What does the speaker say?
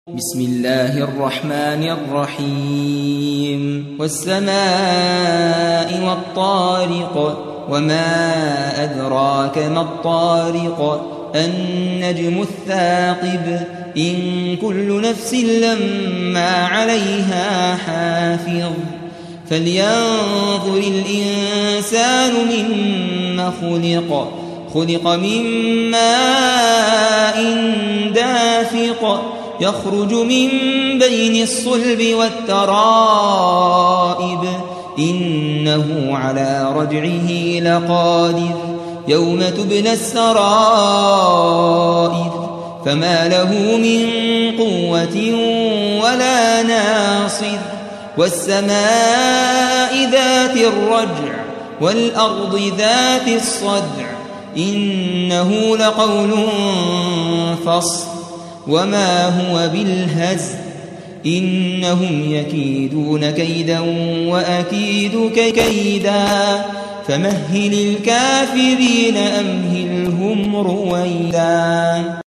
بسم الله الرحمن الرحيم والسماء والطارق وما أدراك ما الطارق النجم الثاقب إن كل نفس لما عليها حافظ فلينظر الإنسان مما خلق من ماء دافق يخرج من بين الصلب والترائب إنه على رجعه لقادر يوم تبلى السرائر فما له من قوة ولا ناصر والسماء ذات الرجع والأرض ذات الصدع إنه لقول فصل وما هو بالهزل إنهم يكيدون كيدا وأكيد كيدا فمهل الكافرين أمهلهم رويدا.